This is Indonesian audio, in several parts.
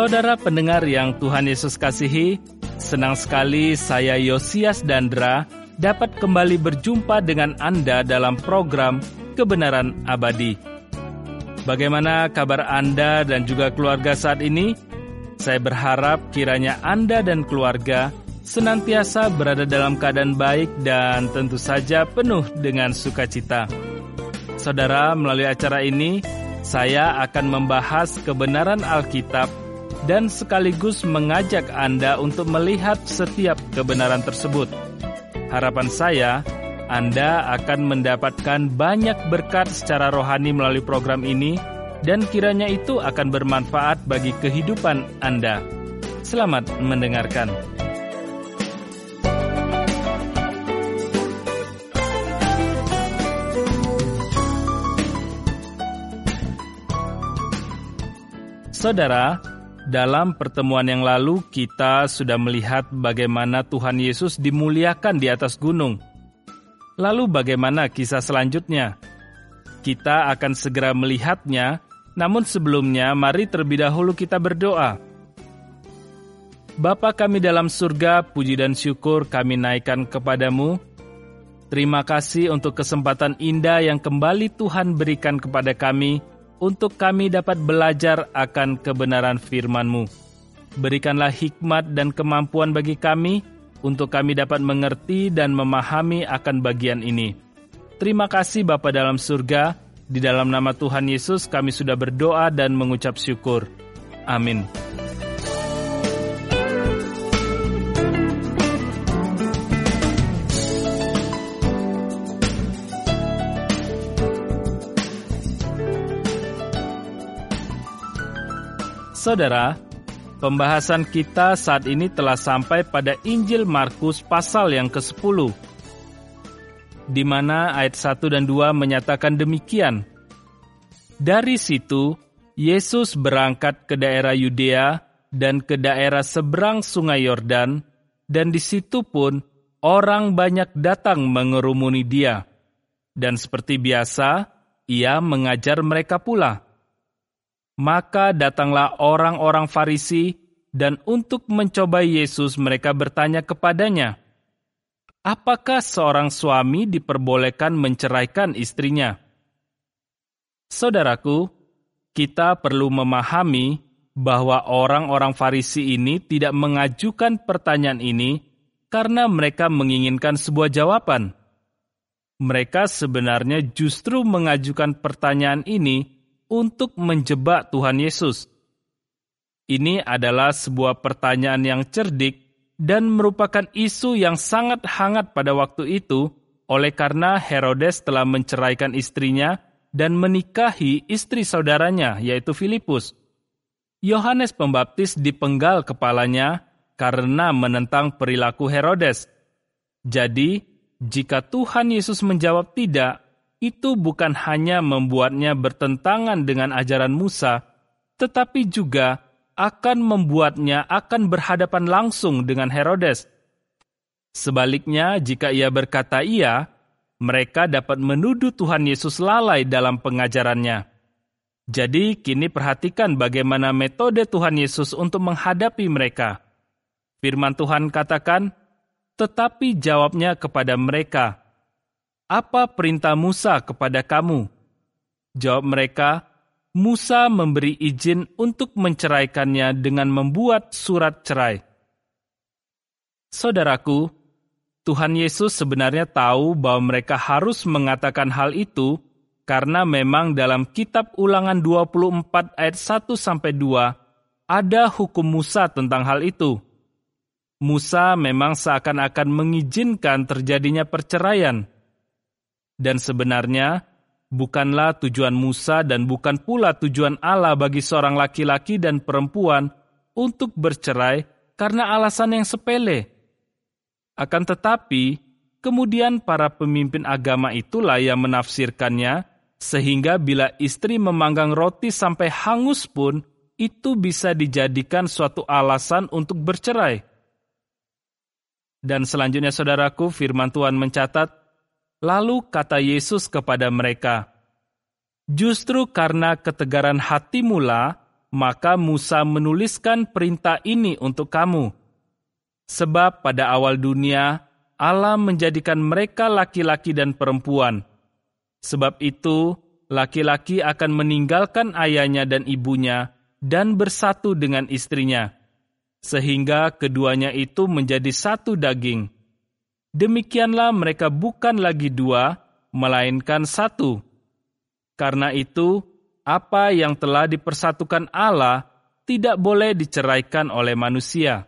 Saudara pendengar yang Tuhan Yesus kasihi, senang sekali saya Yosias Dandra dapat kembali berjumpa dengan Anda dalam program Kebenaran Abadi. Bagaimana kabar Anda dan juga keluarga saat ini? Saya berharap kiranya Anda dan keluarga senantiasa berada dalam keadaan baik dan tentu saja penuh dengan sukacita. Saudara, melalui acara ini, saya akan membahas kebenaran Alkitab dan sekaligus mengajak Anda untuk melihat setiap kebenaran tersebut. Harapan saya, Anda akan mendapatkan banyak berkat secara rohani melalui program ini, dan kiranya itu akan bermanfaat bagi kehidupan Anda. Selamat mendengarkan. Saudara, dalam pertemuan yang lalu kita sudah melihat bagaimana Tuhan Yesus dimuliakan di atas gunung. Lalu bagaimana kisah selanjutnya? Kita akan segera melihatnya, namun sebelumnya mari terlebih dahulu kita berdoa. Bapa kami dalam surga, puji dan syukur kami naikkan kepadamu. Terima kasih untuk kesempatan indah yang kembali Tuhan berikan kepada kami, untuk kami dapat belajar akan kebenaran firman-Mu. Berikanlah hikmat dan kemampuan bagi kami, untuk kami dapat mengerti dan memahami akan bagian ini. Terima kasih Bapa dalam surga, di dalam nama Tuhan Yesus kami sudah berdoa dan mengucap syukur. Amin. Saudara, pembahasan kita saat ini telah sampai pada Injil Markus pasal yang ke-10, di mana ayat 1 dan 2 menyatakan demikian. Dari situ, Yesus berangkat ke daerah Yudea dan ke daerah seberang sungai Yordan, dan di situ pun orang banyak datang mengerumuni dia. Dan seperti biasa, ia mengajar mereka pula. Maka datanglah orang-orang Farisi, dan untuk mencobai Yesus mereka bertanya kepadanya, apakah seorang suami diperbolehkan menceraikan istrinya? Saudaraku, kita perlu memahami bahwa orang-orang Farisi ini tidak mengajukan pertanyaan ini karena mereka menginginkan sebuah jawaban. Mereka sebenarnya justru mengajukan pertanyaan ini untuk menjebak Tuhan Yesus. Ini adalah sebuah pertanyaan yang cerdik dan merupakan isu yang sangat hangat pada waktu itu, oleh karena Herodes telah menceraikan istrinya dan menikahi istri saudaranya, yaitu Filipus. Yohanes Pembaptis dipenggal kepalanya karena menentang perilaku Herodes. Jadi, jika Tuhan Yesus menjawab tidak, itu bukan hanya membuatnya bertentangan dengan ajaran Musa, tetapi juga akan membuatnya akan berhadapan langsung dengan Herodes. Sebaliknya, jika ia berkata iya, mereka dapat menuduh Tuhan Yesus lalai dalam pengajarannya. Jadi, kini perhatikan bagaimana metode Tuhan Yesus untuk menghadapi mereka. Firman Tuhan katakan, tetapi jawabnya kepada mereka, apa perintah Musa kepada kamu? Jawab mereka, Musa memberi izin untuk menceraikannya dengan membuat surat cerai. Saudaraku, Tuhan Yesus sebenarnya tahu bahwa mereka harus mengatakan hal itu karena memang dalam kitab Ulangan 24 ayat 1-2 ada hukum Musa tentang hal itu. Musa memang seakan-akan mengizinkan terjadinya perceraian. Dan sebenarnya, bukanlah tujuan Musa dan bukan pula tujuan Allah bagi seorang laki-laki dan perempuan untuk bercerai karena alasan yang sepele. Akan tetapi, kemudian para pemimpin agama itulah yang menafsirkannya, sehingga bila istri memanggang roti sampai hangus pun, itu bisa dijadikan suatu alasan untuk bercerai. Dan selanjutnya saudaraku, firman Tuhan mencatat, lalu kata Yesus kepada mereka, justru karena ketegaran hati mula, maka Musa menuliskan perintah ini untuk kamu. Sebab pada awal dunia, Allah menjadikan mereka laki-laki dan perempuan. Sebab itu, laki-laki akan meninggalkan ayahnya dan ibunya dan bersatu dengan istrinya, sehingga keduanya itu menjadi satu daging. Demikianlah mereka bukan lagi dua, melainkan satu. Karena itu, apa yang telah dipersatukan Allah tidak boleh diceraikan oleh manusia.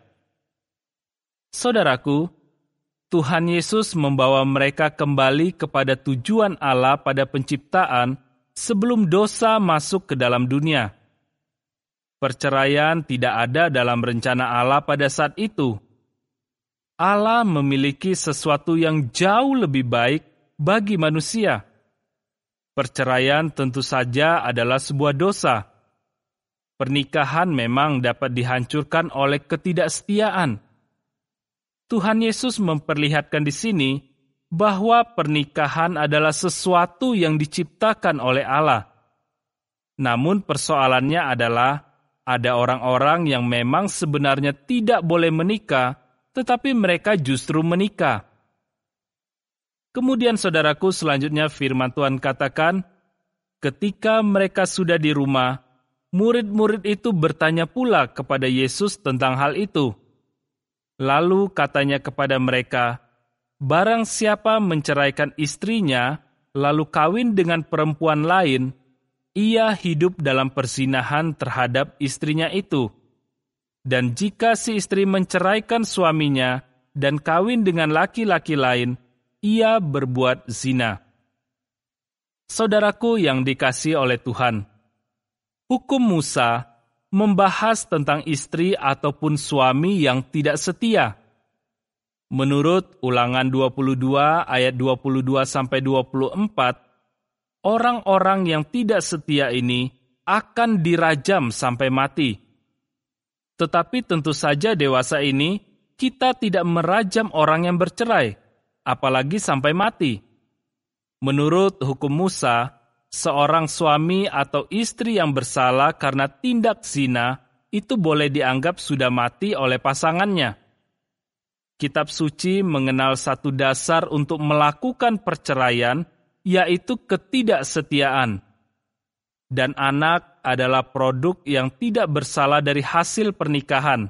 Saudaraku, Tuhan Yesus membawa mereka kembali kepada tujuan Allah pada penciptaan sebelum dosa masuk ke dalam dunia. Perceraian tidak ada dalam rencana Allah pada saat itu. Allah memiliki sesuatu yang jauh lebih baik bagi manusia. Perceraian tentu saja adalah sebuah dosa. Pernikahan memang dapat dihancurkan oleh ketidaksetiaan. Tuhan Yesus memperlihatkan di sini bahwa pernikahan adalah sesuatu yang diciptakan oleh Allah. Namun persoalannya adalah ada orang-orang yang memang sebenarnya tidak boleh menikah, tetapi mereka justru menikah. Kemudian saudaraku, selanjutnya firman Tuhan katakan, ketika mereka sudah di rumah, murid-murid itu bertanya pula kepada Yesus tentang hal itu. Lalu katanya kepada mereka, barang siapa menceraikan istrinya, lalu kawin dengan perempuan lain, ia hidup dalam perzinahan terhadap istrinya itu. Dan jika si istri menceraikan suaminya dan kawin dengan laki-laki lain, ia berbuat zina. Saudaraku yang dikasihi oleh Tuhan, hukum Musa membahas tentang istri ataupun suami yang tidak setia. Menurut Ulangan 22 ayat 22-24, orang-orang yang tidak setia ini akan dirajam sampai mati. Tetapi tentu saja dewasa ini kita tidak merajam orang yang bercerai, apalagi sampai mati. Menurut hukum Musa, seorang suami atau istri yang bersalah karena tindak zina itu boleh dianggap sudah mati oleh pasangannya. Kitab suci mengenal satu dasar untuk melakukan perceraian, yaitu ketidaksetiaan. Dan anak adalah produk yang tidak bersalah dari hasil pernikahan.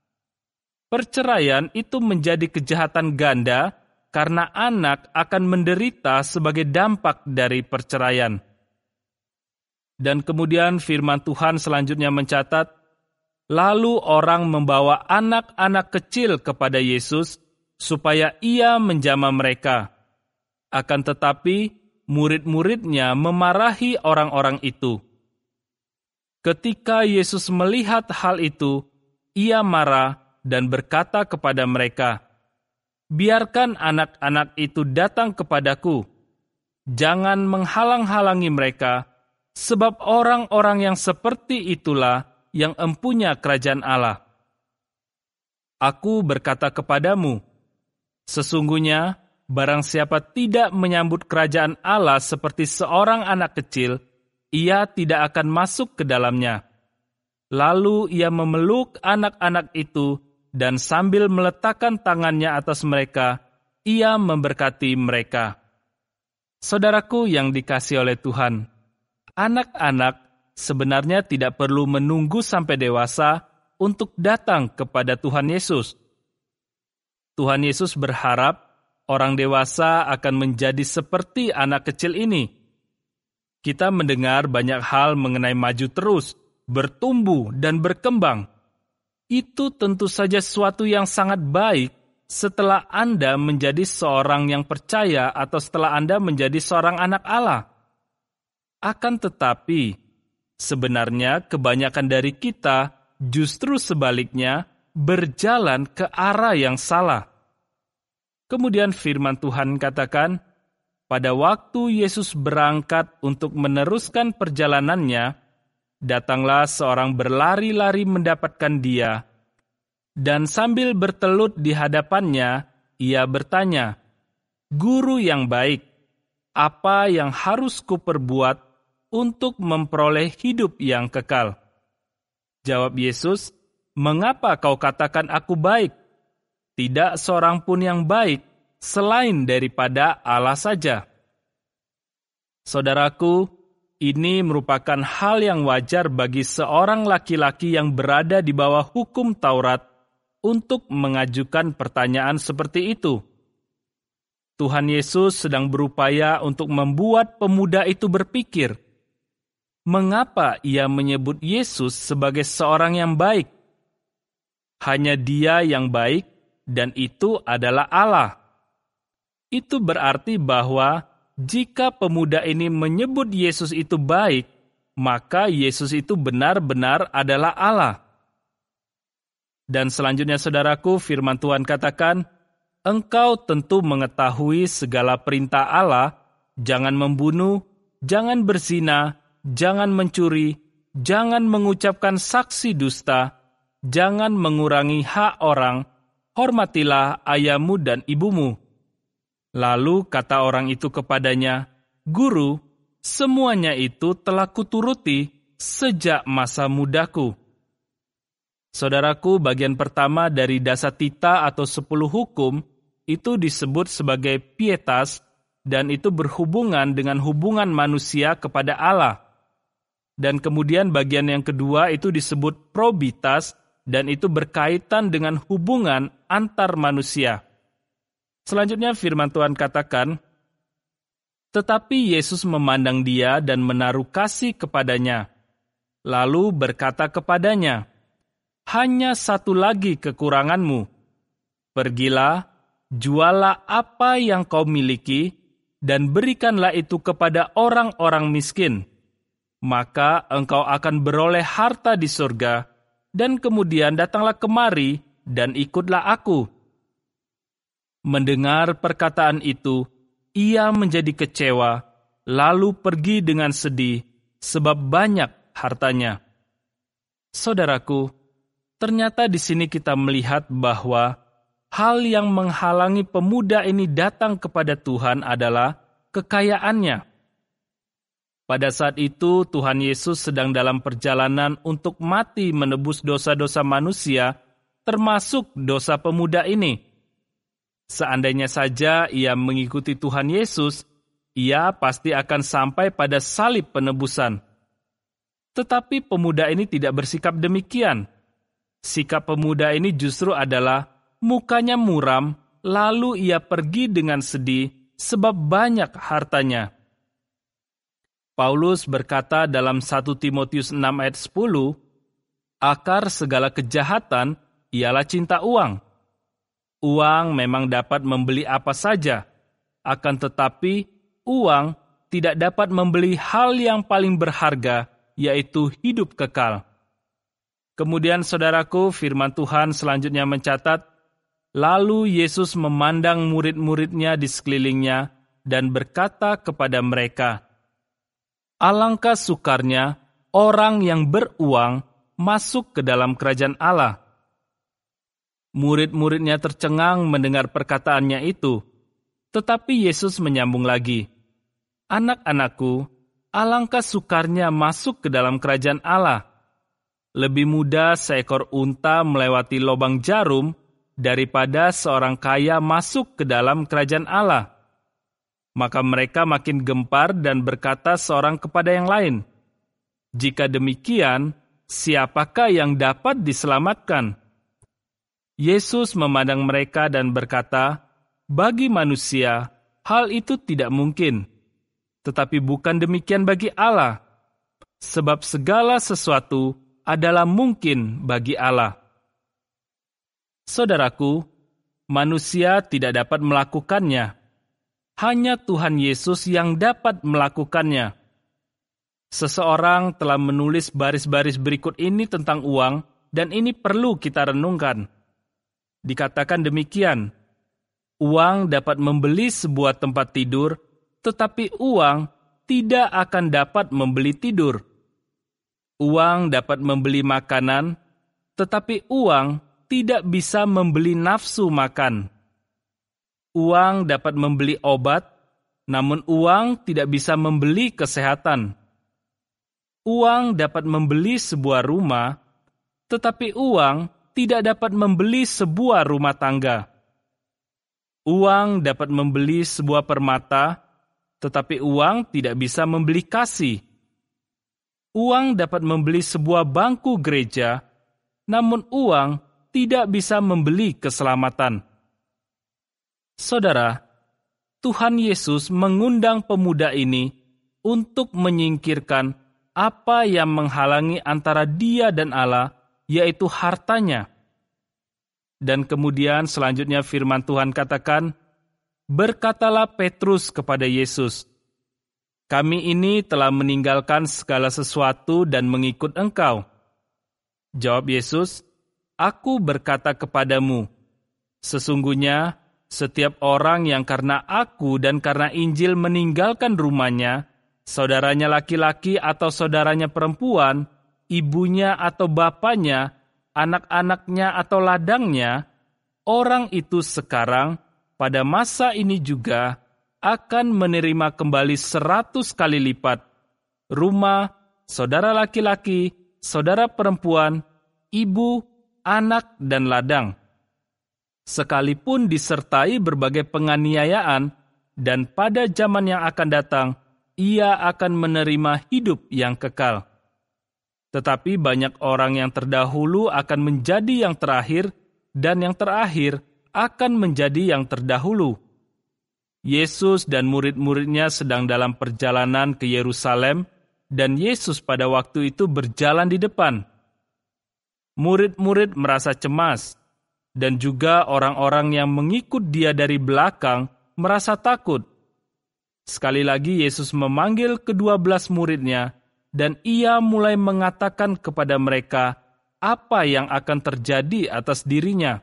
Perceraian itu menjadi kejahatan ganda karena anak akan menderita sebagai dampak dari perceraian. Dan kemudian firman Tuhan selanjutnya mencatat, lalu orang membawa anak-anak kecil kepada Yesus supaya ia menjamah mereka. Akan tetapi murid-muridnya memarahi orang-orang itu. Ketika Yesus melihat hal itu, ia marah dan berkata kepada mereka, biarkan anak-anak itu datang kepadaku. Jangan menghalang-halangi mereka, sebab orang-orang yang seperti itulah yang empunya kerajaan Allah. Aku berkata kepadamu, sesungguhnya barang siapa tidak menyambut kerajaan Allah seperti seorang anak kecil, ia tidak akan masuk ke dalamnya. Lalu ia memeluk anak-anak itu, dan sambil meletakkan tangannya atas mereka, ia memberkati mereka. Saudaraku yang dikasihi oleh Tuhan, anak-anak sebenarnya tidak perlu menunggu sampai dewasa untuk datang kepada Tuhan Yesus. Tuhan Yesus berharap orang dewasa akan menjadi seperti anak kecil ini. Kita mendengar banyak hal mengenai maju terus, bertumbuh, dan berkembang. Itu tentu saja sesuatu yang sangat baik setelah Anda menjadi seorang yang percaya atau setelah Anda menjadi seorang anak Allah. Akan tetapi, sebenarnya kebanyakan dari kita justru sebaliknya berjalan ke arah yang salah. Kemudian firman Tuhan katakan, pada waktu Yesus berangkat untuk meneruskan perjalanannya, datanglah seorang berlari-lari mendapatkan dia, dan sambil bertelut di hadapannya, ia bertanya, Guru yang baik, apa yang harus kuperbuat untuk memperoleh hidup yang kekal? Jawab Yesus, "Mengapa kau katakan aku baik? Tidak seorang pun yang baik selain daripada Allah saja." Saudaraku, ini merupakan hal yang wajar bagi seorang laki-laki yang berada di bawah hukum Taurat untuk mengajukan pertanyaan seperti itu. Tuhan Yesus sedang berupaya untuk membuat pemuda itu berpikir, mengapa ia menyebut Yesus sebagai seorang yang baik? Hanya Dia yang baik, dan itu adalah Allah. Itu berarti bahwa jika pemuda ini menyebut Yesus itu baik, maka Yesus itu benar-benar adalah Allah. Dan selanjutnya, saudaraku, firman Tuhan katakan, "Engkau tentu mengetahui segala perintah Allah, jangan membunuh, jangan berzina, jangan mencuri, jangan mengucapkan saksi dusta, jangan mengurangi hak orang, hormatilah ayahmu dan ibumu." Lalu kata orang itu kepadanya, "Guru, semuanya itu telah kuturuti sejak masa mudaku." Saudaraku, bagian pertama dari Dasatita atau 10 hukum itu disebut sebagai pietas, dan itu berhubungan dengan hubungan manusia kepada Allah. Dan kemudian bagian yang kedua itu disebut probitas, dan itu berkaitan dengan hubungan antar manusia. Selanjutnya firman Tuhan katakan, "Tetapi Yesus memandang dia dan menaruh kasih kepadanya, lalu berkata kepadanya, 'Hanya satu lagi kekuranganmu. Pergilah, jualah apa yang kau miliki, dan berikanlah itu kepada orang-orang miskin. Maka engkau akan beroleh harta di surga, dan kemudian datanglah kemari dan ikutlah aku.' Mendengar perkataan itu, ia menjadi kecewa, lalu pergi dengan sedih, sebab banyak hartanya." Saudaraku, ternyata di sini kita melihat bahwa hal yang menghalangi pemuda ini datang kepada Tuhan adalah kekayaannya. Pada saat itu, Tuhan Yesus sedang dalam perjalanan untuk mati menebus dosa-dosa manusia, termasuk dosa pemuda ini. Seandainya saja ia mengikuti Tuhan Yesus, ia pasti akan sampai pada salib penebusan. Tetapi pemuda ini tidak bersikap demikian. Sikap pemuda ini justru adalah mukanya muram, lalu ia pergi dengan sedih sebab banyak hartanya. Paulus berkata dalam 1 Timotius 6 ayat 10, "Akar segala kejahatan ialah cinta uang. Uang memang dapat membeli apa saja, akan tetapi uang tidak dapat membeli hal yang paling berharga, yaitu hidup kekal." Kemudian saudaraku, firman Tuhan selanjutnya mencatat, "Lalu Yesus memandang murid-muridnya di sekelilingnya dan berkata kepada mereka, 'Alangkah sukarnya orang yang beruang masuk ke dalam kerajaan Allah.'" Murid-muridnya tercengang mendengar perkataannya itu. Tetapi Yesus menyambung lagi, "Anak-anakku, alangkah sukarnya masuk ke dalam kerajaan Allah. Lebih mudah seekor unta melewati lubang jarum daripada seorang kaya masuk ke dalam kerajaan Allah." Maka mereka makin gempar dan berkata seorang kepada yang lain, "Jika demikian, siapakah yang dapat diselamatkan?" Yesus memandang mereka dan berkata, "Bagi manusia, hal itu tidak mungkin. Tetapi bukan demikian bagi Allah. Sebab segala sesuatu adalah mungkin bagi Allah." Saudaraku, manusia tidak dapat melakukannya. Hanya Tuhan Yesus yang dapat melakukannya. Seseorang telah menulis baris-baris berikut ini tentang uang, dan ini perlu kita renungkan. Dikatakan demikian, uang dapat membeli sebuah tempat tidur, tetapi uang tidak akan dapat membeli tidur. Uang dapat membeli makanan, tetapi uang tidak bisa membeli nafsu makan. Uang dapat membeli obat, namun uang tidak bisa membeli kesehatan. Uang dapat membeli sebuah rumah, tetapi uang tidak dapat membeli sebuah rumah tangga. Uang dapat membeli sebuah permata, tetapi uang tidak bisa membeli kasih. Uang dapat membeli sebuah bangku gereja, namun uang tidak bisa membeli keselamatan. Saudara, Tuhan Yesus mengundang pemuda ini untuk menyingkirkan apa yang menghalangi antara dia dan Allah, yaitu hartanya. Dan kemudian selanjutnya firman Tuhan katakan, "Berkatalah Petrus kepada Yesus, kami ini telah meninggalkan segala sesuatu dan mengikut Engkau." Jawab Yesus, "Aku berkata kepadamu, sesungguhnya setiap orang yang karena Aku dan karena Injil meninggalkan rumahnya, saudaranya laki-laki atau saudaranya perempuan, ibunya atau bapaknya, anak-anaknya atau ladangnya, orang itu sekarang pada masa ini juga akan menerima kembali 100 kali lipat rumah, saudara laki-laki, saudara perempuan, ibu, anak, dan ladang. Sekalipun disertai berbagai penganiayaan, dan pada zaman yang akan datang, ia akan menerima hidup yang kekal. Tetapi banyak orang yang terdahulu akan menjadi yang terakhir, dan yang terakhir akan menjadi yang terdahulu." Yesus dan murid-muridnya sedang dalam perjalanan ke Yerusalem, dan Yesus pada waktu itu berjalan di depan. Murid-murid merasa cemas, dan juga orang-orang yang mengikut dia dari belakang merasa takut. Sekali lagi Yesus memanggil ke-12 muridnya, dan ia mulai mengatakan kepada mereka apa yang akan terjadi atas dirinya.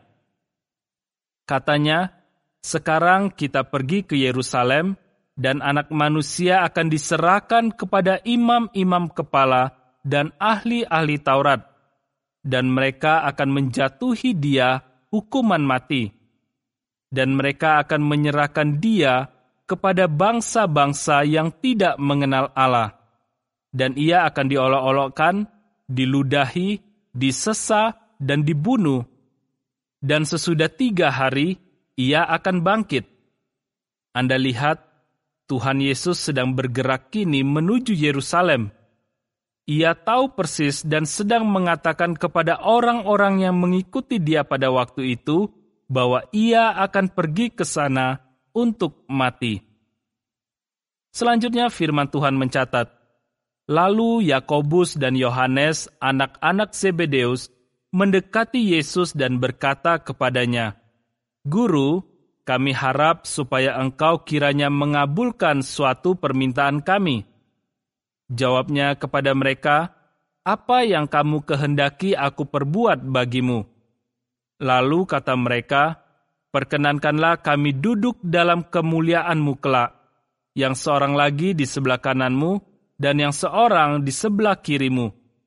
Katanya, "Sekarang kita pergi ke Yerusalem, dan Anak Manusia akan diserahkan kepada imam-imam kepala dan ahli-ahli Taurat, dan mereka akan menjatuhi dia hukuman mati. Dan mereka akan menyerahkan dia kepada bangsa-bangsa yang tidak mengenal Allah. Dan ia akan diolok-olokkan, diludahi, disesa, dan dibunuh. Dan sesudah 3 hari, ia akan bangkit." Anda lihat, Tuhan Yesus sedang bergerak kini menuju Yerusalem. Ia tahu persis dan sedang mengatakan kepada orang-orang yang mengikuti dia pada waktu itu, bahwa ia akan pergi ke sana untuk mati. Selanjutnya firman Tuhan mencatat, "Lalu Yakobus dan Yohanes, anak-anak Zebedeus, mendekati Yesus dan berkata kepadanya, 'Guru, kami harap supaya Engkau kiranya mengabulkan suatu permintaan kami.' Jawabnya kepada mereka, 'Apa yang kamu kehendaki aku perbuat bagimu?' Lalu kata mereka, 'Perkenankanlah kami duduk dalam kemuliaan-Mu kelak, yang seorang lagi di sebelah kanan-Mu, dan yang seorang di sebelah kiri-Mu.'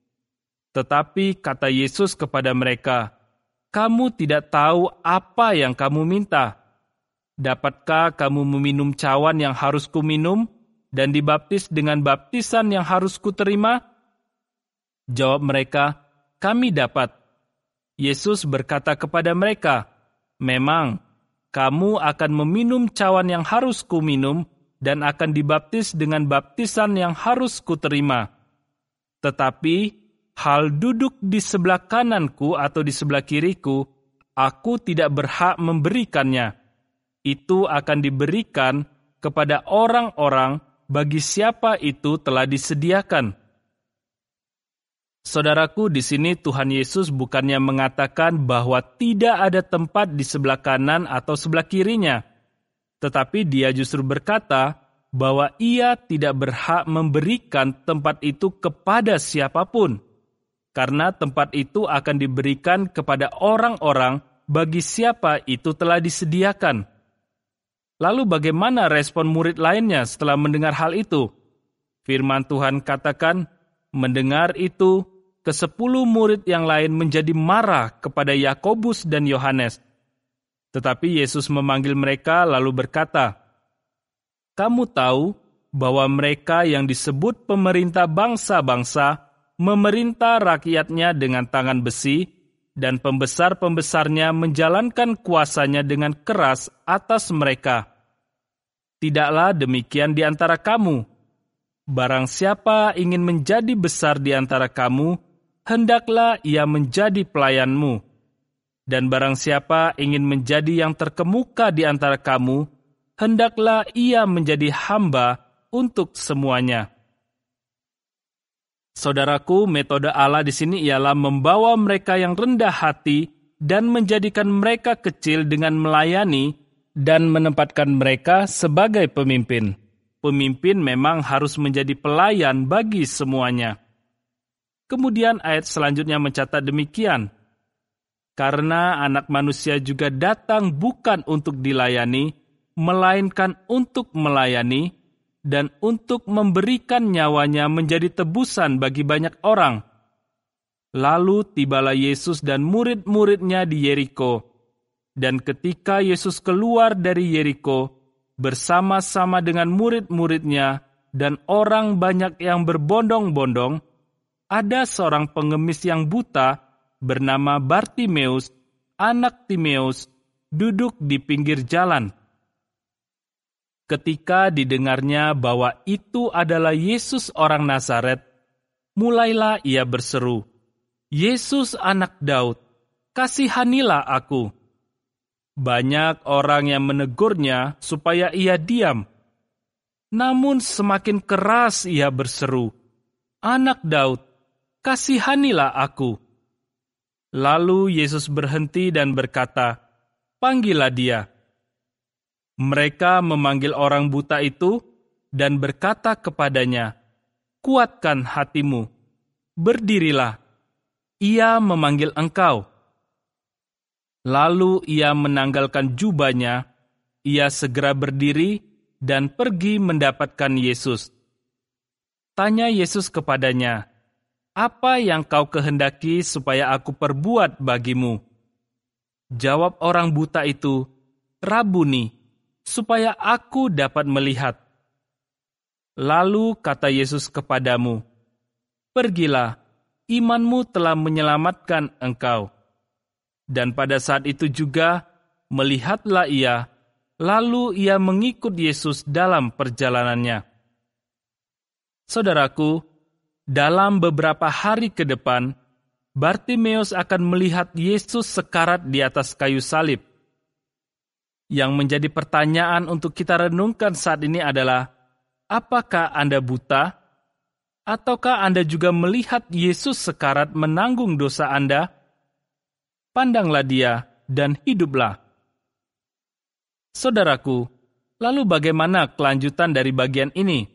Tetapi kata Yesus kepada mereka, 'Kamu tidak tahu apa yang kamu minta. Dapatkah kamu meminum cawan yang harus kuminum, dan dibaptis dengan baptisan yang harus kuterima?' Jawab mereka, 'Kami dapat.' Yesus berkata kepada mereka, 'Memang, kamu akan meminum cawan yang harus kuminum, dan akan dibaptis dengan baptisan yang harus kuterima. Tetapi hal duduk di sebelah kananku atau di sebelah kiriku, aku tidak berhak memberikannya. Itu akan diberikan kepada orang-orang bagi siapa itu telah disediakan." Saudaraku, di sini Tuhan Yesus bukannya mengatakan bahwa tidak ada tempat di sebelah kanan atau sebelah kirinya, tetapi dia justru berkata bahwa ia tidak berhak memberikan tempat itu kepada siapapun, karena tempat itu akan diberikan kepada orang-orang bagi siapa itu telah disediakan. Lalu bagaimana respon murid lainnya setelah mendengar hal itu? Firman Tuhan katakan, mendengar itu, ke-10 murid yang lain menjadi marah kepada Yakobus dan Yohanes. Tetapi Yesus memanggil mereka lalu berkata, "Kamu tahu bahwa mereka yang disebut pemerintah bangsa-bangsa memerintah rakyatnya dengan tangan besi, dan pembesar-pembesarnya menjalankan kuasanya dengan keras atas mereka. Tidaklah demikian di antara kamu. Barang siapa ingin menjadi besar di antara kamu, hendaklah ia menjadi pelayanmu. Dan barang siapa ingin menjadi yang terkemuka di antara kamu, hendaklah ia menjadi hamba untuk semuanya. Saudaraku, metode Allah di sini ialah membawa mereka yang rendah hati dan menjadikan mereka kecil dengan melayani dan menempatkan mereka sebagai pemimpin. Pemimpin memang harus menjadi pelayan bagi semuanya. Kemudian ayat selanjutnya mencatat demikian. Karena anak manusia juga datang bukan untuk dilayani, melainkan untuk melayani, dan untuk memberikan nyawanya menjadi tebusan bagi banyak orang. Lalu tibalah Yesus dan murid-muridnya di Yeriko. Dan ketika Yesus keluar dari Yeriko, bersama-sama dengan murid-muridnya dan orang banyak yang berbondong-bondong, ada seorang pengemis yang buta bernama Bartimeus, anak Timeus, duduk di pinggir jalan. Ketika didengarnya bahwa itu adalah Yesus orang Nazaret, mulailah ia berseru, "Yesus anak Daud, kasihanilah aku." Banyak orang yang menegurnya supaya ia diam. Namun semakin keras ia berseru, "Anak Daud, kasihanilah aku." Lalu Yesus berhenti dan berkata, "Panggillah dia." Mereka memanggil orang buta itu dan berkata kepadanya, "Kuatkan hatimu, berdirilah, ia memanggil engkau." Lalu ia menanggalkan jubahnya, ia segera berdiri dan pergi mendapatkan Yesus. Tanya Yesus kepadanya, "Apa yang kau kehendaki supaya aku perbuat bagimu?" Jawab orang buta itu, "Rabuni, supaya aku dapat melihat." Lalu kata Yesus kepadamu, "Pergilah, imanmu telah menyelamatkan engkau." Dan pada saat itu juga, melihatlah ia, lalu ia mengikut Yesus dalam perjalanannya. Saudaraku, dalam beberapa hari ke depan, Bartimeus akan melihat Yesus sekarat di atas kayu salib. Yang menjadi pertanyaan untuk kita renungkan saat ini adalah, apakah Anda buta? Ataukah Anda juga melihat Yesus sekarat menanggung dosa Anda? Pandanglah dia dan hiduplah. Saudaraku, lalu bagaimana kelanjutan dari bagian ini?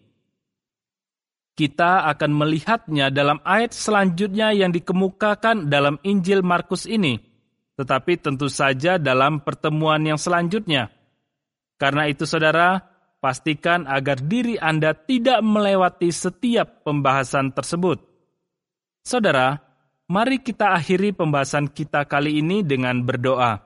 Kita akan melihatnya dalam ayat selanjutnya yang dikemukakan dalam Injil Markus ini. Tetapi tentu saja dalam pertemuan yang selanjutnya. Karena itu saudara, pastikan agar diri Anda tidak melewati setiap pembahasan tersebut. Saudara, mari kita akhiri pembahasan kita kali ini dengan berdoa.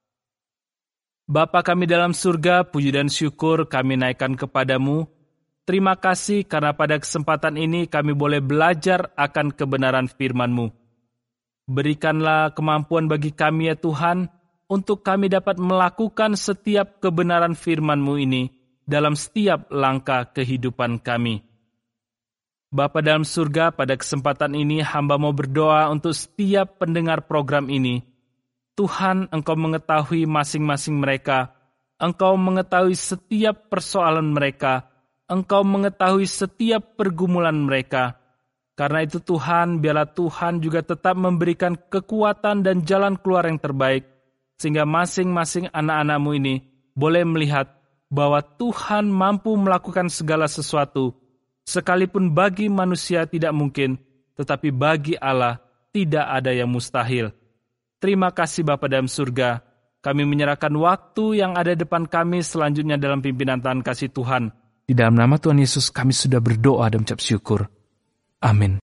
Bapa kami dalam surga, puji dan syukur kami naikkan kepadamu. Terima kasih karena pada kesempatan ini kami boleh belajar akan kebenaran firman-Mu. Berikanlah kemampuan bagi kami ya Tuhan, untuk kami dapat melakukan setiap kebenaran firman-Mu ini dalam setiap langkah kehidupan kami. Bapa dalam surga, pada kesempatan ini hamba mau berdoa untuk setiap pendengar program ini. Tuhan, Engkau mengetahui masing-masing mereka. Engkau mengetahui setiap persoalan mereka. Engkau mengetahui setiap pergumulan mereka. Karena itu Tuhan, biarlah Tuhan juga tetap memberikan kekuatan dan jalan keluar yang terbaik, sehingga masing-masing anak-anak-Mu ini boleh melihat bahwa Tuhan mampu melakukan segala sesuatu, sekalipun bagi manusia tidak mungkin, tetapi bagi Allah tidak ada yang mustahil. Terima kasih Bapa dalam surga, kami menyerahkan waktu yang ada depan kami selanjutnya dalam pimpinan tangan kasih Tuhan. Di dalam nama Tuhan Yesus kami sudah berdoa dan mengucap syukur. Amin.